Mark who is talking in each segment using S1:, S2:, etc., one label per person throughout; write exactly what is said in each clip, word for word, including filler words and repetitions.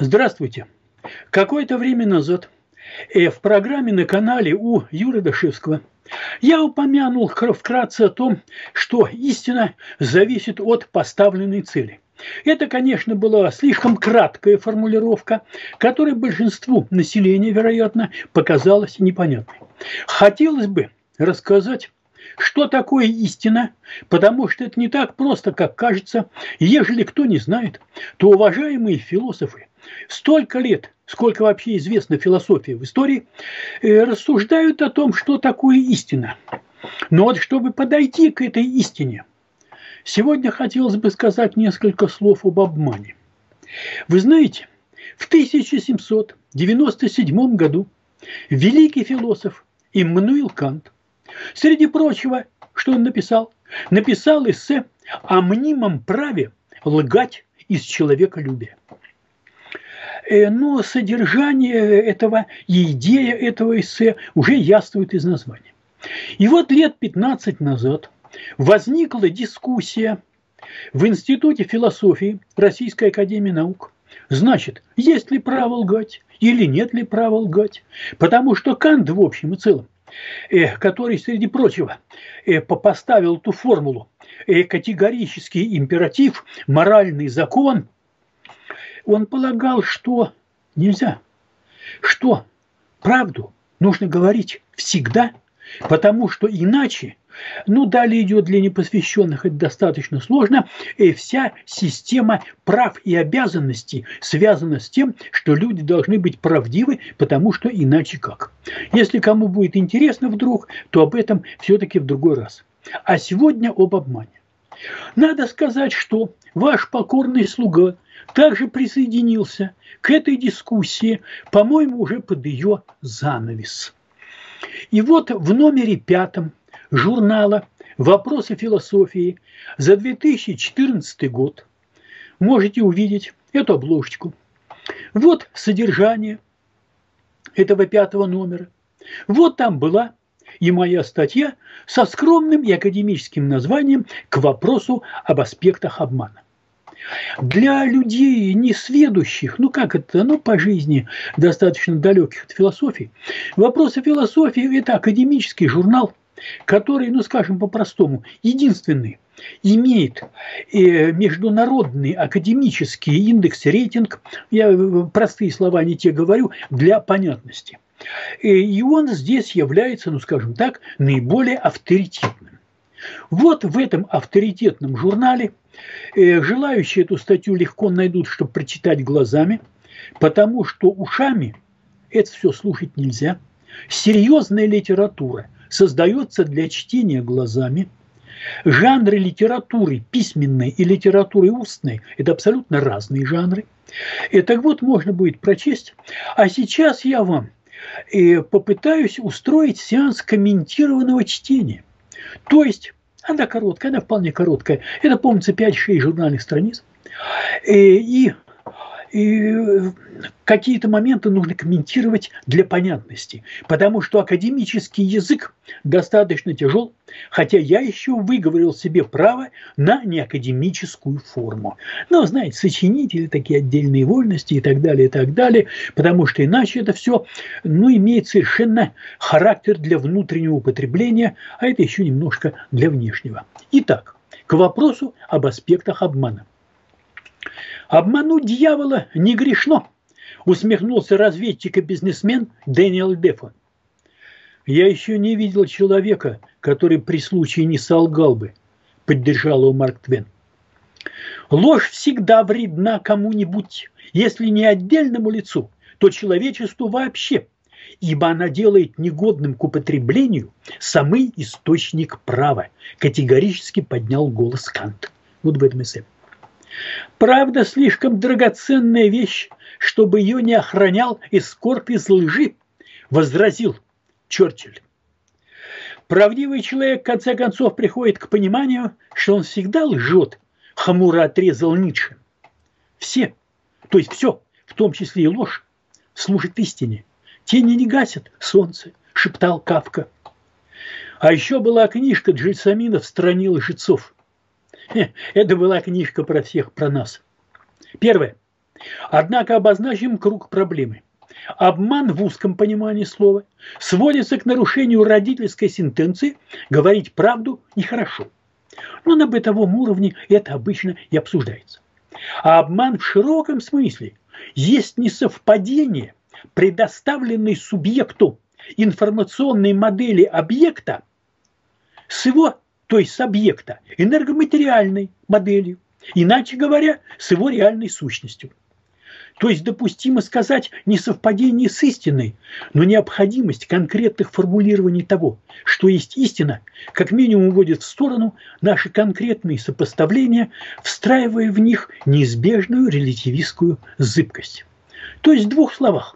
S1: Здравствуйте. Какое-то время назад э, в программе на канале у Юры Дашевского я упомянул вкратце о том, что истина зависит от поставленной цели. Это, конечно, была слишком краткая формулировка, которая большинству населения, вероятно, показалась непонятной. Хотелось бы рассказать, что такое истина, потому что это не так просто, как кажется. Ежели кто не знает, то уважаемые философы столько лет, сколько вообще известно философии в истории, рассуждают о том, что такое истина. Но вот чтобы подойти к этой истине, сегодня хотелось бы сказать несколько слов об обмане. Вы знаете, в тысяча семьсот девяносто седьмом году великий философ Иммануил Кант, среди прочего, что он написал, написал эссе о мнимом праве лгать из человеколюбия. Но содержание этого и идея этого эссе уже яствует из названия. И вот лет пятнадцать назад возникла дискуссия в Институте философии Российской академии наук. Значит, есть ли право лгать или нет ли права лгать? Потому что Кант в общем и целом, который, среди прочего, поставил ту формулу категорический императив, моральный закон, он полагал, что нельзя, что правду нужно говорить всегда, потому что иначе, ну, далее идет для непосвященных, это достаточно сложно, и вся система прав и обязанностей связана с тем, что люди должны быть правдивы, потому что иначе как. Если кому будет интересно вдруг, то об этом все-таки в другой раз. А сегодня об обмане. Надо сказать, что ваш покорный слуга также присоединился к этой дискуссии, по-моему, уже под ее занавес. И вот в номере пятом журнала «Вопросы философии» за две тысячи четырнадцатый год можете увидеть эту обложечку. Вот содержание этого пятого номера. Вот там была и моя статья со скромным и академическим названием «К вопросу об аспектах обмана». Для людей несведущих, ну как это, ну по жизни достаточно далеких от философии, «Вопросы философии» – это академический журнал, который, ну скажем по-простому, единственный имеет международный академический индекс, рейтинг, я простые слова не те говорю, для понятности. И он здесь является, ну скажем так, наиболее авторитетным. Вот в этом авторитетном журнале желающие эту статью легко найдут, чтобы прочитать глазами, потому что ушами это все слушать нельзя. Серьезная литература создается для чтения глазами. Жанры литературы письменной и литературы устной – это абсолютно разные жанры. И так вот можно будет прочесть. А сейчас я вам попытаюсь устроить сеанс комментированного чтения. То есть, она короткая, она вполне короткая. Это, помнится, пять-шесть журнальных страниц. И, и какие-то моменты нужно комментировать для понятности. Потому что академический язык достаточно тяжел, хотя я еще выговорил себе право на неакадемическую форму. Но, знаете, сочинители, такие отдельные вольности и так далее, и так далее. Потому что иначе это все, ну, имеет совершенно характер для внутреннего употребления, а это еще немножко для внешнего. Итак, к вопросу об аспектах обмана. «Обмануть дьявола не грешно», усмехнулся разведчик и бизнесмен Дэниел Дефо. «Я еще не видел человека, который при случае не солгал бы», поддержал его Марк Твен. «Ложь всегда вредна кому-нибудь, если не отдельному лицу, то человечеству вообще, ибо она делает негодным к употреблению самый источник права», категорически поднял голос Кант. Вот в этом эссе. «Правда слишком драгоценная вещь, чтобы ее не охранял эскорт из лжи», возразил Черчилль. «Правдивый человек в конце концов приходит к пониманию, что он всегда лжет», хмуро отрезал Ницше. «Все, то есть все, в том числе и ложь, служит истине. Тени не гасят солнце», шептал Кафка. А еще была книжка Джельсамина «В стране лжецов». Это была книжка про всех, про нас. Первое. Однако обозначим круг проблемы. Обман в узком понимании слова сводится к нарушению родительской сентенции «говорить правду нехорошо». Но на бытовом уровне это обычно и обсуждается. А обман в широком смысле есть несовпадение предоставленной субъекту информационной модели объекта с его, то есть с объекта, энергоматериальной моделью, иначе говоря, с его реальной сущностью. То есть допустимо сказать несовпадение с истиной, но необходимость конкретных формулирований того, что есть истина, как минимум уводит в сторону наши конкретные сопоставления, встраивая в них неизбежную релятивистскую зыбкость. То есть в двух словах.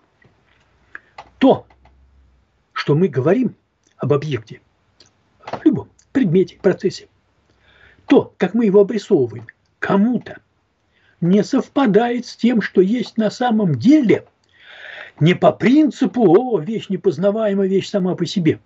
S1: То, что мы говорим об объекте, в любом предмете, процессе, то, как мы его обрисовываем кому-то, не совпадает с тем, что есть на самом деле, не по принципу «о, вещь непознаваемая, вещь сама по себе»,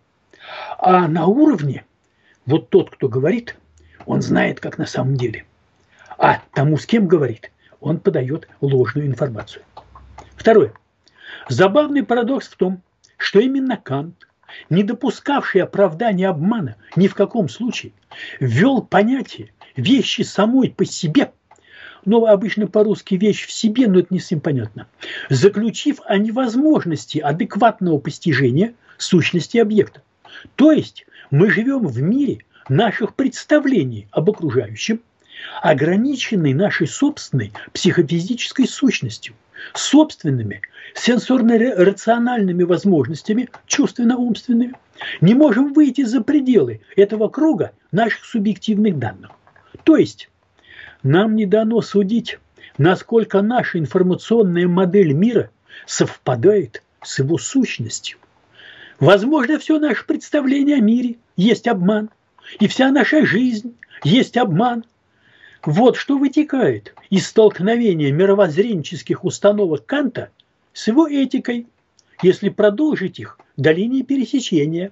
S1: а на уровне вот тот, кто говорит, он знает, как на самом деле, а тому, с кем говорит, он подает ложную информацию. Второе. Забавный парадокс в том, что именно Кант, не допускавший оправдания обмана ни в каком случае, ввел понятие вещи самой по себе, но обычно по-русски вещь в себе, но это не всем понятно, заключив о невозможности адекватного постижения сущности объекта. То есть мы живем в мире наших представлений об окружающем, ограниченной нашей собственной психофизической сущностью, собственными сенсорно-рациональными возможностями, чувственно-умственными, не можем выйти за пределы этого круга наших субъективных данных. То есть нам не дано судить, насколько наша информационная модель мира совпадает с его сущностью. Возможно, все наше представление о мире есть обман, и вся наша жизнь есть обман. Вот что вытекает из столкновения мировоззренческих установок Канта с его этикой, если продолжить их до линии пересечения.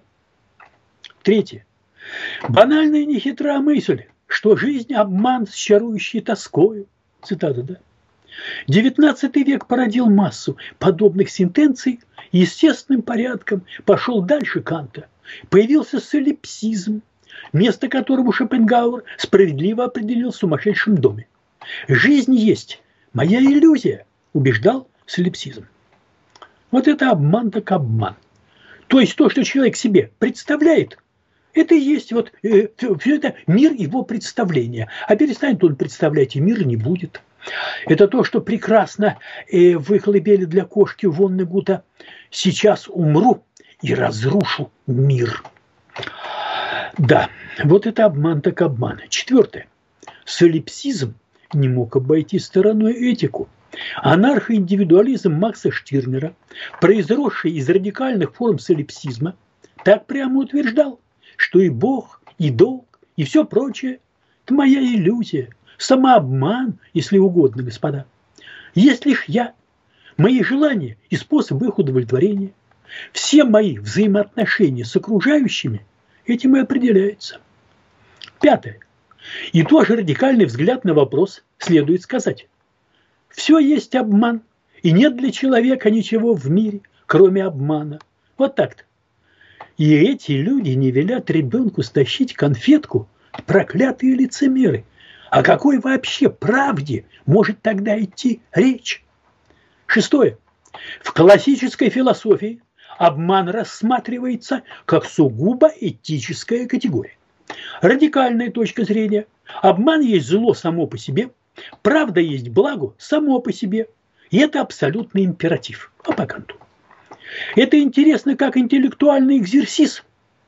S1: Третье. Банальная нехитрая мысль, что жизнь – обман с чарующей тоскою. Цитата, да? девятнадцатый век породил массу подобных сентенций и естественным порядком пошел дальше Канта. Появился солипсизм, место которому Шопенгауэр справедливо определил в «Сумасшедшем доме». «Жизнь есть моя иллюзия», убеждал солипсизм. Вот это обман так обман. То есть то, что человек себе представляет, это и есть вот э, все это мир его представления. А перестанет он представлять, и мира не будет. Это то, что прекрасно э, в колыбели для кошки Воннегута «Сейчас умру и разрушу мир». Да, вот это обман так обман. Четвертое. Солипсизм не мог обойти стороной этику. Анархоиндивидуализм Макса Штирнера, произросший из радикальных форм солипсизма, так прямо утверждал, что и Бог, и долг, и все прочее – это моя иллюзия, самообман, если угодно, господа. Есть лишь я, мои желания и способы их удовлетворения. Все мои взаимоотношения с окружающими этим и определяются. Пятое. И тоже радикальный взгляд на вопрос следует сказать. Все есть обман, и нет для человека ничего в мире, кроме обмана. Вот так-то. И эти люди не велят ребенку стащить конфетку, проклятые лицемеры. О какой вообще правде может тогда идти речь? Шестое. В классической философии обман рассматривается как сугубо этическая категория. Радикальная точка зрения. Обман есть зло само по себе, правда есть благо само по себе. И это абсолютный императив. А по Канту. Это интересно как интеллектуальный экзерсис,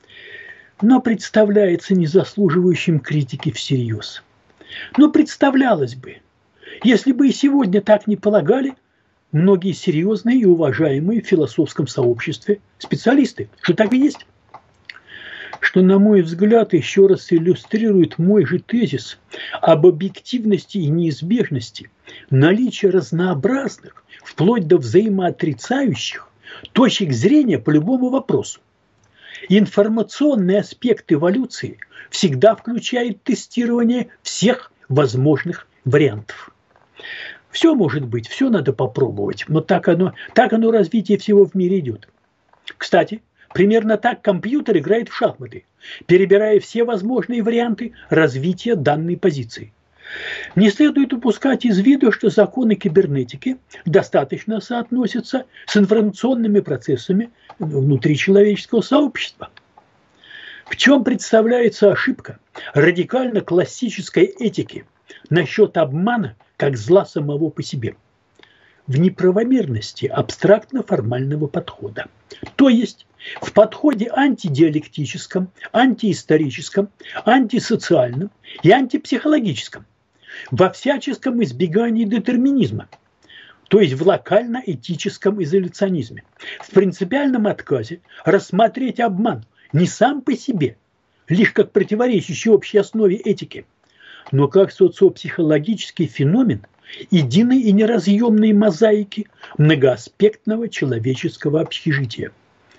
S1: но представляется незаслуживающим критики всерьез. Но представлялось бы, если бы и сегодня так не полагали многие серьезные и уважаемые в философском сообществе специалисты, что так и есть. Что, на мой взгляд, еще раз иллюстрирует мой же тезис об объективности и неизбежности наличия разнообразных, вплоть до взаимоотрицающих, точек зрения по любому вопросу. Информационный аспект эволюции всегда включает тестирование всех возможных вариантов. Все может быть, все надо попробовать, но так оно, так оно развитие всего в мире идет. Кстати, примерно так компьютер играет в шахматы, перебирая все возможные варианты развития данной позиции. Не следует упускать из виду, что законы кибернетики достаточно соотносятся с информационными процессами внутри человеческого сообщества. В чем представляется ошибка радикально классической этики насчет обмана как зла самого по себе? В неправомерности абстрактно-формального подхода. То есть в подходе антидиалектическом, антиисторическом, антисоциальном и антипсихологическом, во всяческом избегании детерминизма, то есть в локально-этическом изоляционизме, в принципиальном отказе рассмотреть обман не сам по себе, лишь как противоречащий общей основе этики, но как социопсихологический феномен единой и неразъемной мозаики многоаспектного человеческого общежития.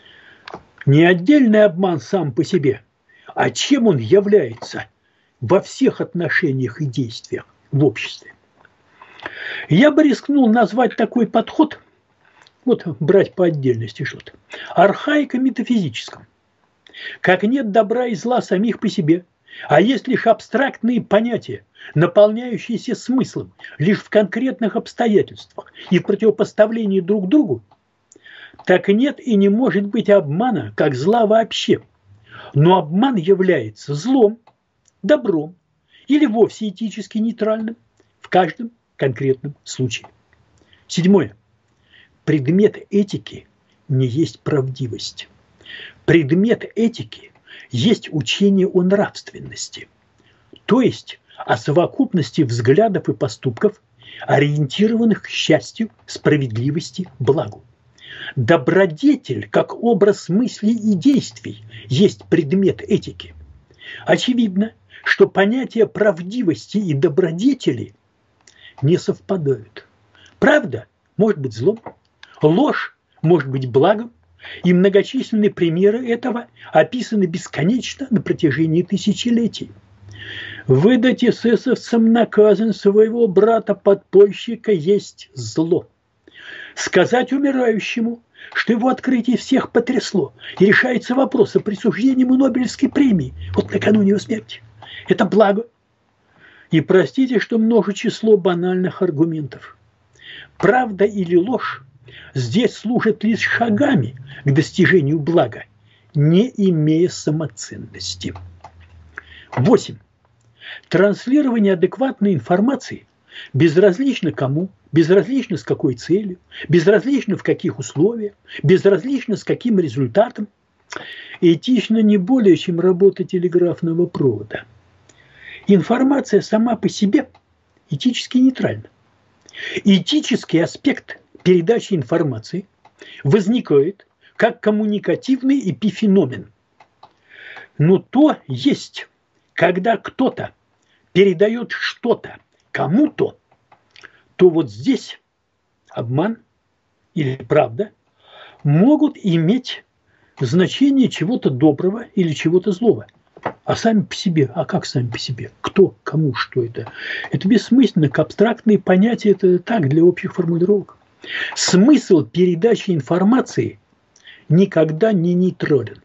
S1: Не отдельный обман сам по себе, а чем он является во всех отношениях и действиях в обществе. Я бы рискнул назвать такой подход, вот брать по отдельности что-то, архаико-метафизическим. Как нет добра и зла самих по себе, а есть лишь абстрактные понятия, наполняющиеся смыслом лишь в конкретных обстоятельствах и в противопоставлении друг другу, так нет и не может быть обмана как зла вообще. Но обман является злом, добром или вовсе этически нейтральным в каждом конкретном случае. Седьмое. Предмет этики не есть правдивость. Предмет этики есть учение о нравственности, то есть о совокупности взглядов и поступков, ориентированных к счастью, справедливости, благу. Добродетель, как образ мыслей и действий, есть предмет этики. Очевидно, что понятия правдивости и добродетели не совпадают. Правда может быть злом, ложь может быть благом, и многочисленные примеры этого описаны бесконечно на протяжении тысячелетий. Выдать эсэсовцам наказан своего брата-подпольщика есть зло. Сказать умирающему, что его открытие всех потрясло, и решается вопрос о присуждении ему Нобелевской премии, вот накануне его смерти, это благо. И простите, что множу число банальных аргументов. Правда или ложь здесь служат лишь шагами к достижению блага, не имея самоценности. Восемь. Транслирование адекватной информации безразлично кому, безразлично с какой целью, безразлично в каких условиях, безразлично с каким результатом, этично не более, чем работа телеграфного провода. Информация сама по себе этически нейтральна. Этический аспект передачи информации возникает как коммуникативный эпифеномен. Но то есть, когда кто-то передает что-то кому-то, то вот здесь обман или правда могут иметь значение чего-то доброго или чего-то злого. А сами по себе, а как сами по себе? Кто, кому, что это? Это бессмысленно, как абстрактные понятия, это так, для общих формулировок. Смысл передачи информации никогда не нейтрален.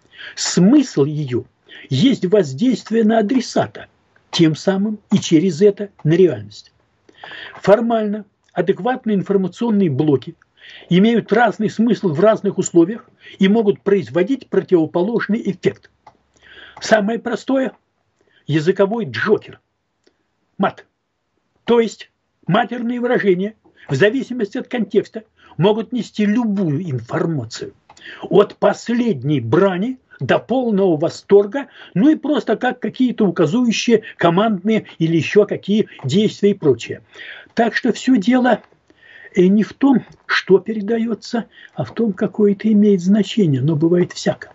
S1: Смысл ее есть воздействие на адресата, тем самым и через это на реальность. Формально адекватные информационные блоки имеют разный смысл в разных условиях и могут производить противоположный эффект. Самое простое – языковой джокер – мат. То есть матерные выражения в зависимости от контекста могут нести любую информацию. От последней брани до полного восторга, ну и просто как какие-то указующие командные или еще какие действия и прочее. Так что все дело не в том, что передается, а в том, какое это имеет значение, но бывает всяко.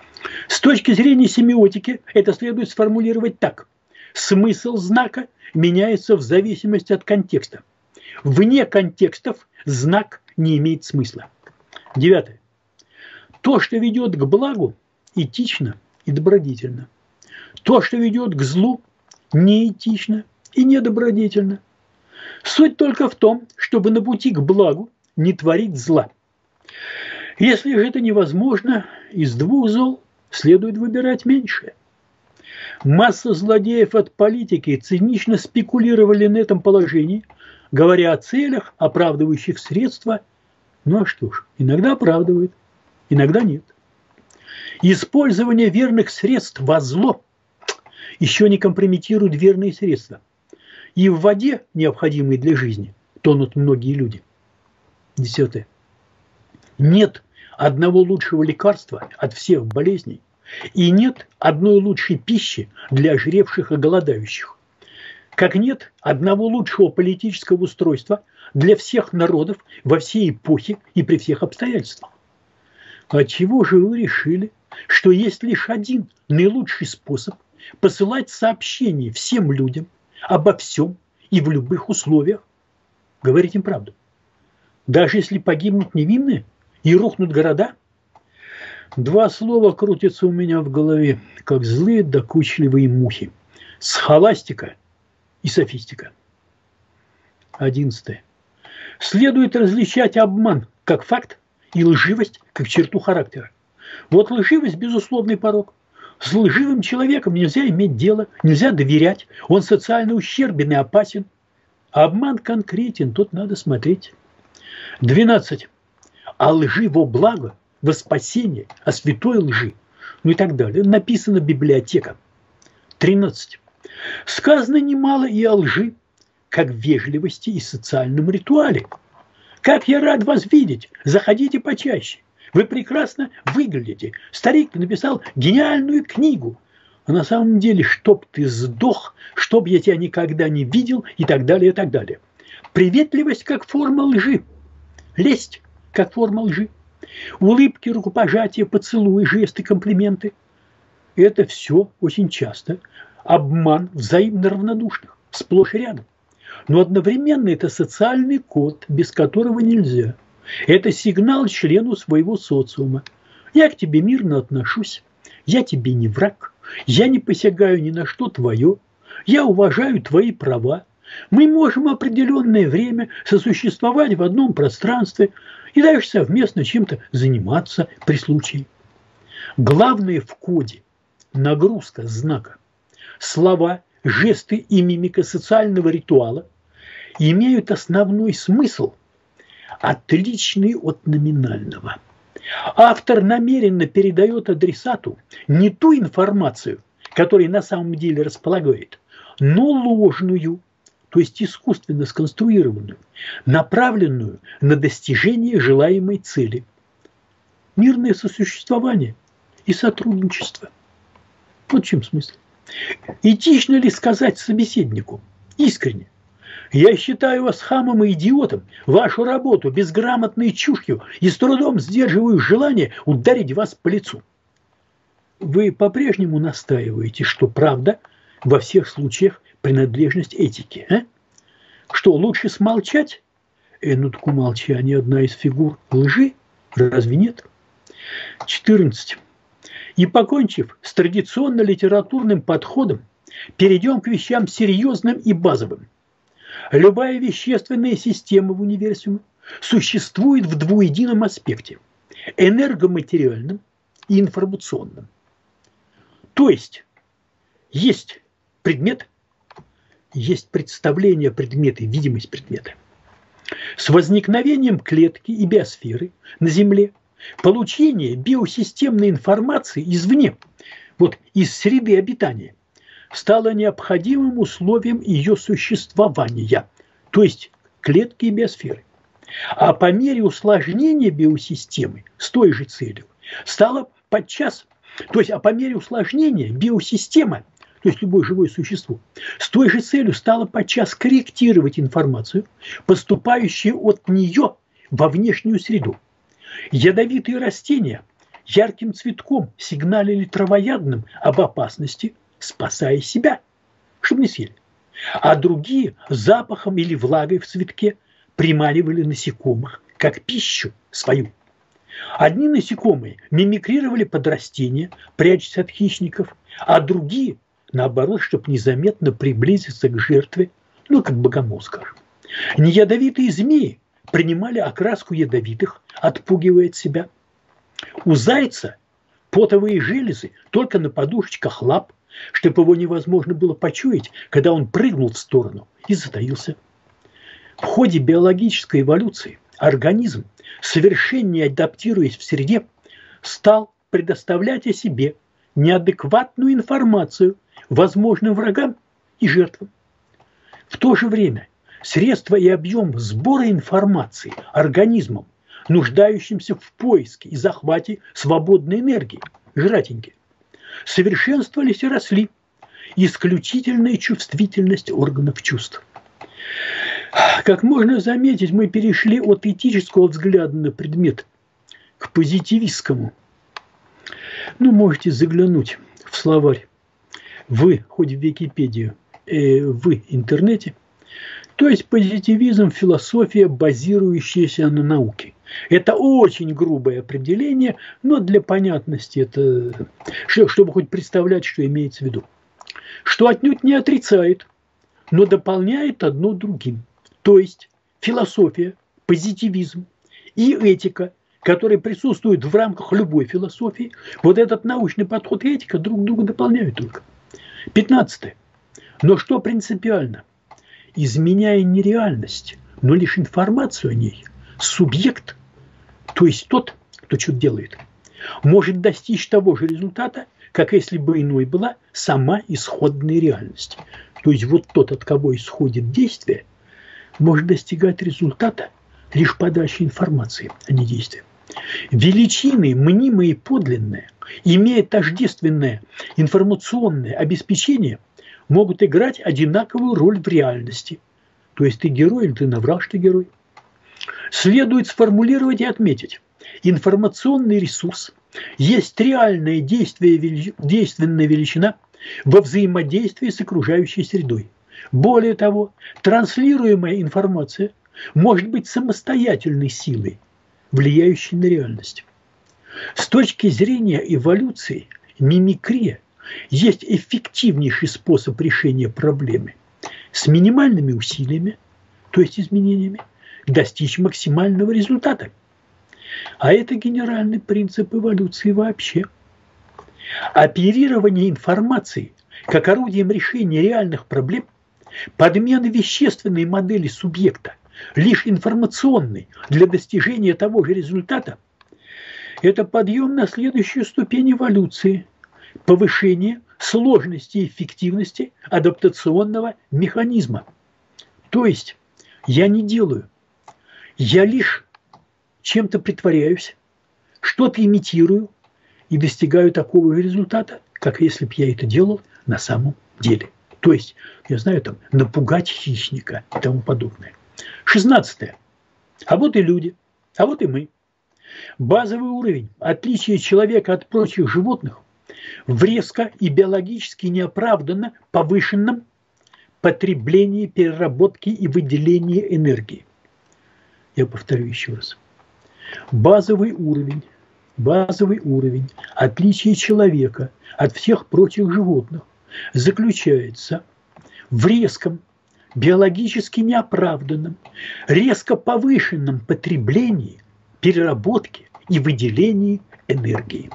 S1: С точки зрения семиотики это следует сформулировать так. Смысл знака меняется в зависимости от контекста. Вне контекстов знак не имеет смысла. Девятое. То, что ведет к благу, этично и добродетельно. То, что ведет к злу, неэтично и недобродетельно. Суть только в том, чтобы на пути к благу не творить зла. Если же это невозможно, из двух зол следует выбирать меньшее. Масса злодеев от политики цинично спекулировали на этом положении, говоря о целях, оправдывающих средства. Ну а что ж, иногда оправдывают, иногда нет. Использование верных средств во зло еще не компрометирует верные средства. И в воде, необходимой для жизни, тонут многие люди. Десятое. Нет одного лучшего лекарства от всех болезней, и нет одной лучшей пищи для ожиревших и голодающих. Как нет одного лучшего политического устройства для всех народов во все эпохи и при всех обстоятельствах. Отчего же вы решили, что есть лишь один наилучший способ посылать сообщения всем людям обо всем и в любых условиях? Говорить им правду. Даже если погибнут невинные и рухнут города? Два слова крутятся у меня в голове, как злые докучливые мухи. Схоластика и софистика. Одиннадцатое. Следует различать обман как факт и лживость как черту характера. Вот лживость – безусловный порок. С лживым человеком нельзя иметь дело, нельзя доверять, он социально ущербен и опасен. А обман конкретен, тут надо смотреть. Двенадцать. А лжи во благо, во спасение, о святой лжи, ну и так далее. Написана библиотека. Тринадцать. Сказано немало и о лжи, как в вежливости и социальном ритуале. Как я рад вас видеть, заходите почаще. Вы прекрасно выглядите. Старик написал гениальную книгу. А на самом деле, чтоб ты сдох, чтоб я тебя никогда не видел и так далее, и так далее. Приветливость как форма лжи. Лесть как форма лжи. Улыбки, рукопожатия, поцелуи, жесты, комплименты. Это все очень часто обман взаимно равнодушных, сплошь и рядом. Но одновременно это социальный код, без которого нельзя. Это сигнал члену своего социума. Я к тебе мирно отношусь, я тебе не враг, я не посягаю ни на что твое, я уважаю твои права. Мы можем определенное время сосуществовать в одном пространстве и даже совместно чем-то заниматься при случае. Главное в коде – нагрузка знака. Слова, жесты и мимика социального ритуала имеют основной смысл, отличный от номинального. Автор намеренно передает адресату не ту информацию, которой на самом деле располагает, но ложную, то есть искусственно сконструированную, направленную на достижение желаемой цели. Мирное сосуществование и сотрудничество. Вот в чем смысл. Этично ли сказать собеседнику искренне: я считаю вас хамом и идиотом, вашу работу безграмотной чушью и с трудом сдерживаю желание ударить вас по лицу. Вы по-прежнему настаиваете, что правда во всех случаях принадлежность этике. А? Что, лучше смолчать? Э, ну так умолчание одна из фигур лжи, разве нет? четырнадцать. И покончив с традиционно-литературным подходом, перейдем к вещам серьезным и базовым. Любая вещественная система в универсуме существует в двуедином аспекте – энергоматериальном и информационном. То есть, есть предмет, есть представление предмета, видимость предмета. С возникновением клетки и биосферы на Земле получение биосистемной информации извне, вот из среды обитания, стало необходимым условием ее существования, то есть клетки и биосферы. А по мере усложнения биосистемы с той же целью стало подчас, то есть а по мере усложнения биосистема, то есть любое живое существо, с той же целью стало подчас корректировать информацию, поступающую от нее во внешнюю среду. Ядовитые растения ярким цветком сигналили травоядным об опасности, спасая себя, чтобы не съели. А другие запахом или влагой в цветке приманивали насекомых, как пищу свою. Одни насекомые мимикрировали под растения, прячась от хищников, а другие, наоборот, чтобы незаметно приблизиться к жертве, ну, как богомол, скажем. Неядовитые змеи принимали окраску ядовитых, отпугивая от себя. У зайца потовые железы только на подушечках лап, чтобы его невозможно было почуять, когда он прыгнул в сторону и затаился. В ходе биологической эволюции организм, совершеннее адаптируясь в среде, стал предоставлять о себе неадекватную информацию возможным врагам и жертвам. В то же время средства и объем сбора информации организмом, нуждающимся в поиске и захвате свободной энергии, жратеньки, совершенствовались и росли. Исключительная чувствительность органов чувств. Как можно заметить, мы перешли от этического взгляда на предмет к позитивистскому. Ну, можете заглянуть в словарь. Вы, хоть в Википедию, э, в интернете. То есть позитивизм – философия, базирующаяся на науке. Это очень грубое определение, но для понятности это, чтобы хоть представлять, что имеется в виду. Что отнюдь не отрицает, но дополняет одно другим. То есть философия, позитивизм и этика, которые присутствуют в рамках любой философии, вот этот научный подход и этика друг друга дополняют только. Пятнадцатое. Но что принципиально? Изменяя не реальность, но лишь информацию о ней, субъект, то есть тот, кто что-то делает, может достичь того же результата, как если бы иной была сама исходная реальность. То есть вот тот, от кого исходит действие, может достигать результата лишь подачи информации, а не действия. Величины, мнимые и подлинные, имея тождественное информационное обеспечение, могут играть одинаковую роль в реальности. То есть ты герой или ты наврал, что ты герой. Следует сформулировать и отметить. Информационный ресурс есть реальная действие, действенная величина во взаимодействии с окружающей средой. Более того, транслируемая информация может быть самостоятельной силой, влияющей на реальность. С точки зрения эволюции, мимикрия есть эффективнейший способ решения проблемы с минимальными усилиями, то есть изменениями, достичь максимального результата. А это генеральный принцип эволюции вообще. Оперирование информацией как орудием решения реальных проблем, подмена вещественной модели субъекта лишь информационной для достижения того же результата, это подъем на следующую ступень эволюции, повышение сложности и эффективности адаптационного механизма. То есть я не делаю, я лишь чем-то притворяюсь, что-то имитирую и достигаю такого же результата, как если бы я это делал на самом деле. То есть, я знаю, там, напугать хищника и тому подобное. Шестнадцатое. А вот и люди, а вот и мы. Базовый уровень отличия человека от прочих животных в резко и биологически неоправданно повышенном потреблении, переработке и выделении энергии. Я повторю еще раз. Базовый уровень, базовый уровень отличия человека от всех прочих животных заключается в резком, биологически неоправданном, резко повышенном потреблении, переработке и выделении энергии.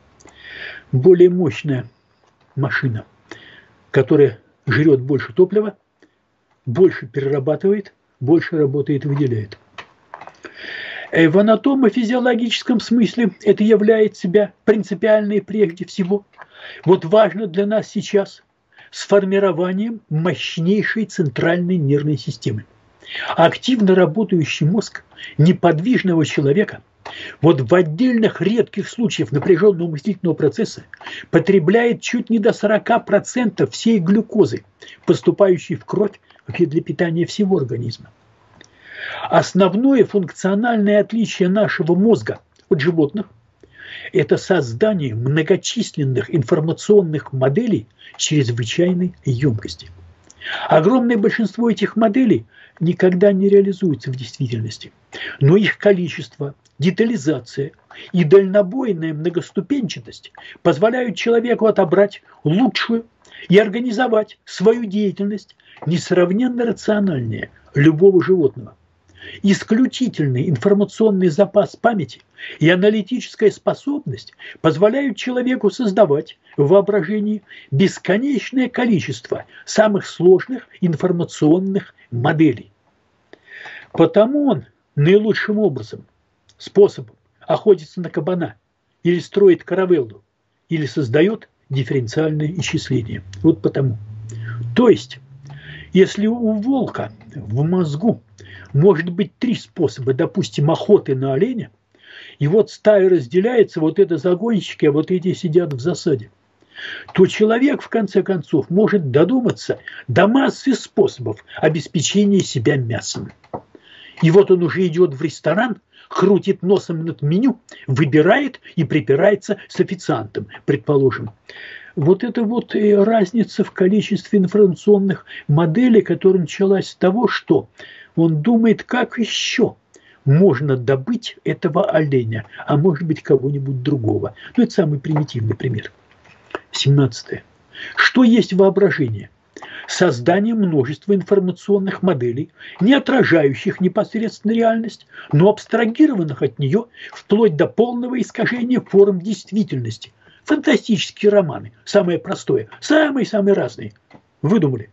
S1: Более мощная машина, которая жрет больше топлива, больше перерабатывает, больше работает и выделяет. В анатомо-физиологическом смысле это является себя принципиально и прежде всего. Вот важно для нас сейчас с формированием мощнейшей центральной нервной системы. Активно работающий мозг неподвижного человека вот в отдельных редких случаях напряженного мыслительного процесса потребляет чуть не до сорока процентов всей глюкозы, поступающей в кровь для питания всего организма. Основное функциональное отличие нашего мозга от животных – это создание многочисленных информационных моделей чрезвычайной емкости. Огромное большинство этих моделей никогда не реализуется в действительности, но их количество, детализация и дальнобойная многоступенчатость позволяют человеку отобрать лучшую и организовать свою деятельность несравненно рациональнее, любого животного. Исключительный информационный запас памяти и аналитическая способность позволяют человеку создавать в воображении бесконечное количество самых сложных информационных моделей. Потому он наилучшим образом, способом охотится на кабана, или строит каравеллу, или создает дифференциальное исчисление. Вот потому. То есть, если у волка в мозгу может быть три способа, допустим, охоты на оленя, и вот стая разделяется, вот это загонщики, а вот эти сидят в засаде, то человек, в конце концов, может додуматься до массы способов обеспечения себя мясом. И вот он уже идет в ресторан, крутит носом над меню, выбирает и припирается с официантом, предположим. Вот это вот разница в количестве информационных моделей, которая началась с того, что он думает, как еще можно добыть этого оленя, а может быть кого-нибудь другого. Ну, это самый примитивный пример. семнадцатое. Что есть воображение? Создание множества информационных моделей, не отражающих непосредственно реальность, но абстрагированных от нее вплоть до полного искажения форм действительности. Фантастические романы, самое простое, самые-самые разные. Выдумали.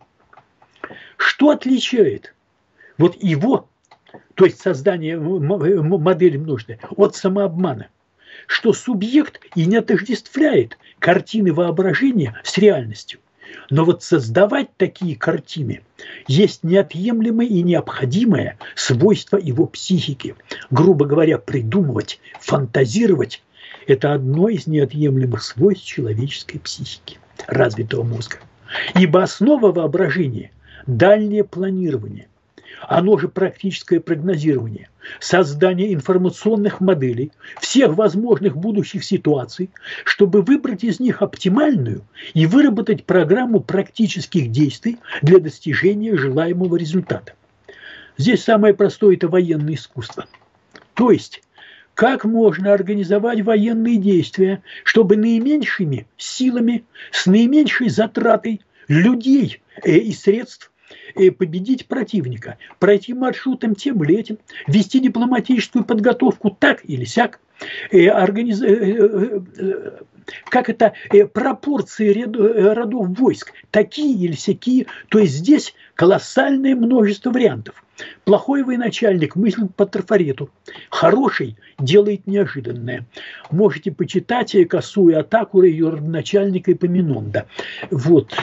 S1: Что отличает вот его, то есть создание модели множества, от самообмана? Что субъект и не отождествляет картины воображения с реальностью. Но вот создавать такие картины есть неотъемлемое и необходимое свойство его психики. Грубо говоря, придумывать, фантазировать – это одно из неотъемлемых свойств человеческой психики, развитого мозга. Ибо основа воображения – дальнее планирование. Оно же практическое прогнозирование, создание информационных моделей всех возможных будущих ситуаций, чтобы выбрать из них оптимальную и выработать программу практических действий для достижения желаемого результата. Здесь самое простое – это военное искусство. То есть, как можно организовать военные действия, чтобы наименьшими силами, с наименьшей затратой людей и средств победить противника, пройти маршрутом тем или этим, вести дипломатическую подготовку так или сяк, организ... как это, пропорции родов войск, такие или сякие, то есть здесь колоссальное множество вариантов. Плохой военачальник мыслит по трафарету, хороший делает неожиданное. Можете почитать «Косую атаку» ее родоначальника Эпоминонда. Вот.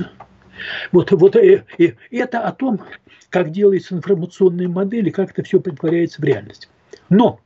S1: Вот, вот э, э, это о том, как делаются информационные модели, как это все притворяется в реальность. Но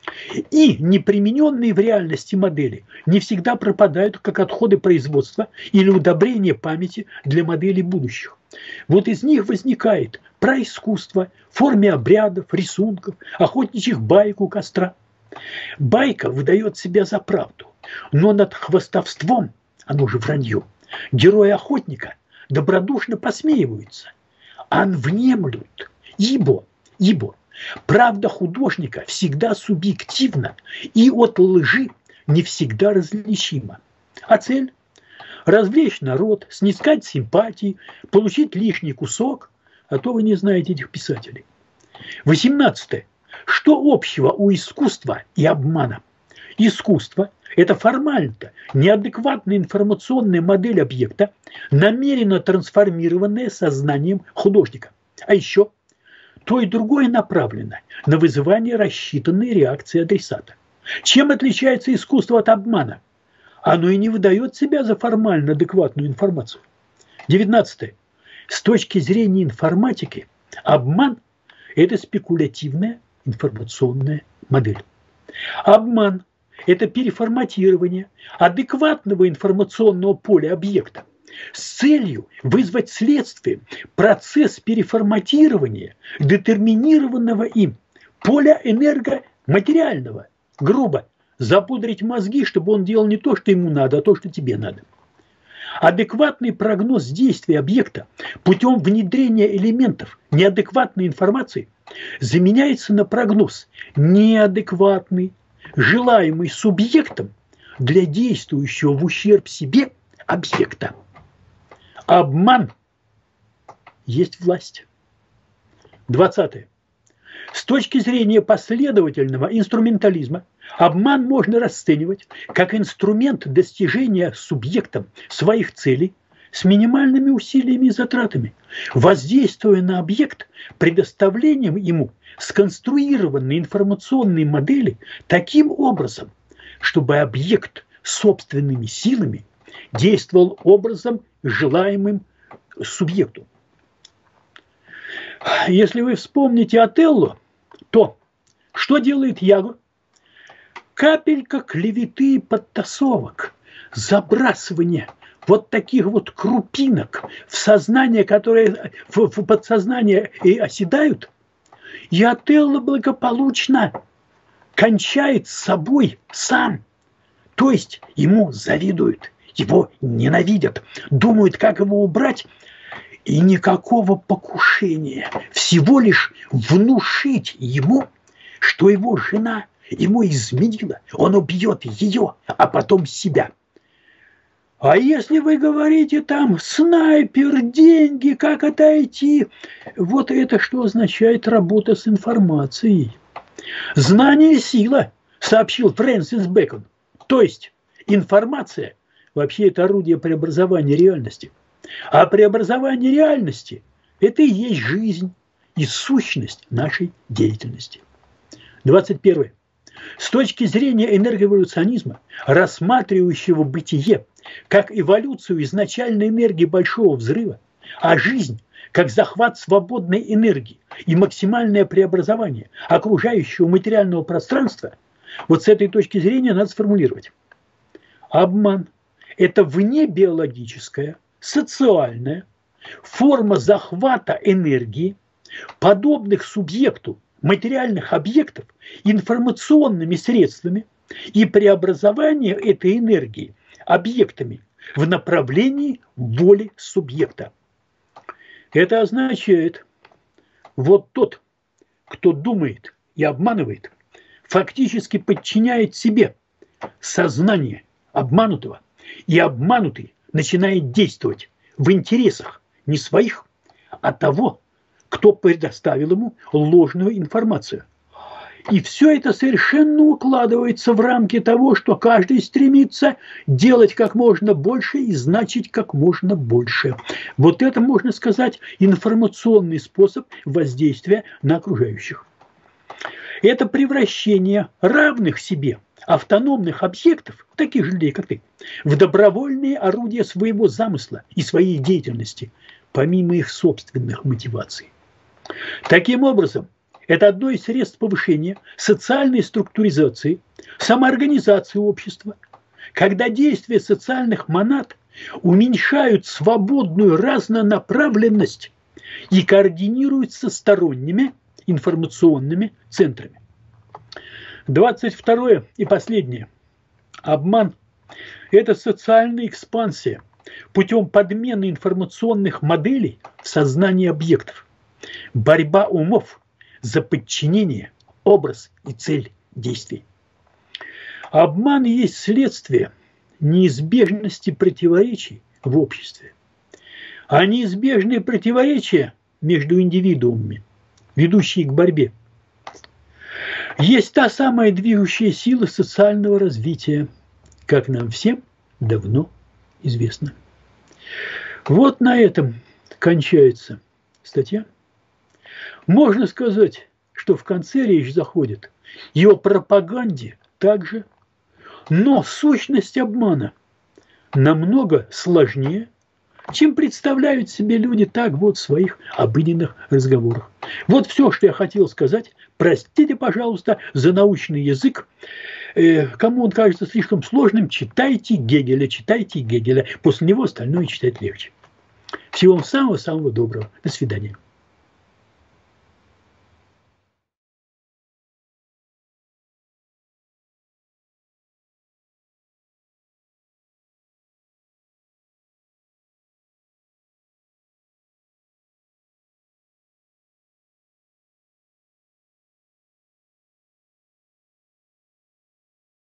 S1: и непримененные в реальности модели не всегда пропадают, как отходы производства или удобрения памяти для моделей будущих. Вот из них возникает праискусство в форме обрядов, рисунков, охотничьих баек у костра. Байка выдает себя за правду, но над хвастовством, оно же вранье, герои-охотника добродушно посмеиваются, а внемлют, ибо, ибо правда художника всегда субъективна и от лжи не всегда различима. А цель – развлечь народ, снискать симпатии, получить лишний кусок, а то вы не знаете этих писателей. восемнадцатое. Что общего у искусства и обмана? Искусство – это формально неадекватная информационная модель объекта, намеренно трансформированная сознанием художника. А еще то и другое направлено на вызывание рассчитанной реакции адресата. Чем отличается искусство от обмана? Оно и не выдает себя за формально адекватную информацию. девятнадцатое. С точки зрения информатики, обман – это спекулятивная информационная модель. Обман – это переформатирование адекватного информационного поля объекта с целью вызвать следствие процесс переформатирования детерминированного им поля энергоматериального. Грубо, запудрить мозги, чтобы он делал не то, что ему надо, а то, что тебе надо. Адекватный прогноз действия объекта путем внедрения элементов неадекватной информации заменяется на прогноз неадекватный, желаемый субъектом для действующего в ущерб себе объекта. Обман есть власть. двадцатое. С точки зрения последовательного инструментализма обман можно расценивать как инструмент достижения субъектом своих целей с минимальными усилиями и затратами, воздействуя на объект предоставлением ему сконструированной информационной модели таким образом, чтобы объект собственными силами действовал образом, желаемым субъекту. Если вы вспомните Отелло, то что делает Яго? Капелька клеветы и подтасовок, забрасывание вот таких вот крупинок в сознание, которые в, в подсознание и оседают, и Отелло благополучно кончает с собой сам. То есть ему завидуют, его ненавидят, думают, как его убрать, и никакого покушения, всего лишь внушить ему, что его жена ему изменила, он убьет ее, а потом себя. А если вы говорите там снайпер, деньги, как отойти, вот это что означает работа с информацией. Знание – сила, сообщил Фрэнсис Бэкон. То есть информация вообще это орудие преобразования реальности. А преобразование реальности – это и есть жизнь и сущность нашей деятельности. двадцать первое. С точки зрения энергоэволюционизма, рассматривающего бытие как эволюцию изначальной энергии Большого взрыва, а жизнь как захват свободной энергии и максимальное преобразование окружающего материального пространства, вот с этой точки зрения надо сформулировать. Обман – это внебиологическая, социальная форма захвата энергии, подобных субъекту материальных объектов информационными средствами и преобразования этой энергии объектами в направлении воли субъекта. Это означает, вот тот, кто думает и обманывает, фактически подчиняет себе сознание обманутого, и обманутый начинает действовать в интересах не своих, а того, кто предоставил ему ложную информацию. И все это совершенно укладывается в рамки того, что каждый стремится делать как можно больше и значить как можно больше. Вот это, можно сказать, информационный способ воздействия на окружающих. Это превращение равных себе автономных объектов, таких же людей, как ты, в добровольные орудия своего замысла и своей деятельности, помимо их собственных мотиваций. Таким образом, это одно из средств повышения социальной структуризации, самоорганизации общества, когда действия социальных монад уменьшают свободную разнонаправленность и координируются сторонними информационными центрами. двадцать второе и последнее. Обман – это социальная экспансия путем подмены информационных моделей в сознании объектов. Борьба умов за подчинение, образ и цель действий. Обман есть следствие неизбежности противоречий в обществе. А неизбежные противоречия между индивидуумами, ведущие к борьбе, есть та самая движущая сила социального развития, как нам всем давно известно. Вот на этом кончается статья. Можно сказать, что в конце речь заходит и о пропаганде также, но сущность обмана намного сложнее, чем представляют себе люди так вот в своих обыденных разговорах. Вот все, что я хотел сказать. Простите, пожалуйста, за научный язык. Э, кому он кажется слишком сложным, читайте Гегеля, читайте Гегеля. После него остальное читать легче. Всего вам самого-самого доброго. До свидания.